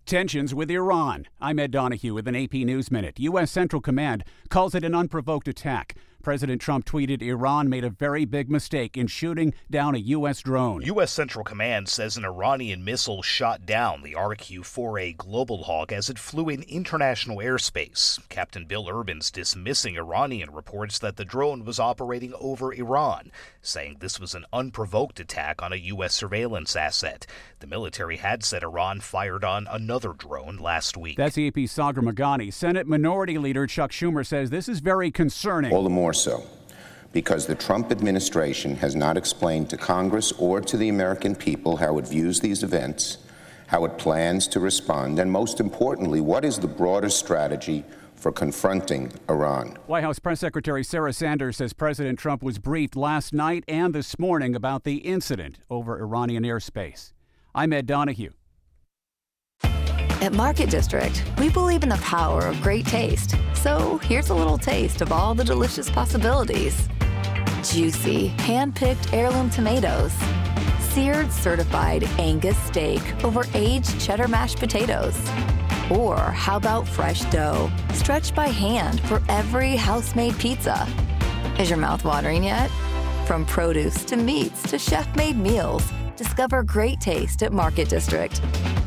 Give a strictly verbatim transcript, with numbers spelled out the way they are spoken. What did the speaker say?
Tensions with Iran. I'm Ed Donahue with an A P News Minute. U S. Central Command calls it an unprovoked attack. President Trump tweeted Iran made a very big mistake in shooting down a U S drone. U S. Central Command says an Iranian missile shot down the R Q four A Global Hawk as it flew in international airspace. Captain Bill Urban's dismissing Iranian reports that the drone was operating over Iran, saying this was an unprovoked attack on a U S surveillance asset. The military had said Iran fired on another drone last week. That's A P's Sagar Meghani. Senate Minority Leader Chuck Schumer says this is very concerning. All the more so because the Trump administration has not explained to Congress or to the American people how it views these events, how it plans to respond, and most importantly, what is the broader strategy for confronting Iran. White House Press Secretary Sarah Sanders says President Trump was briefed last night and this morning about the incident over Iranian airspace. I'm Ed Donahue. At Market District, we believe in the power of great taste. So here's a little taste of all the delicious possibilities. Juicy, hand-picked heirloom tomatoes. Seared certified Angus steak over aged cheddar mashed potatoes. Or how about fresh dough, stretched by hand for every house-made pizza. Is your mouth watering yet? From produce to meats to chef-made meals, discover great taste at Market District.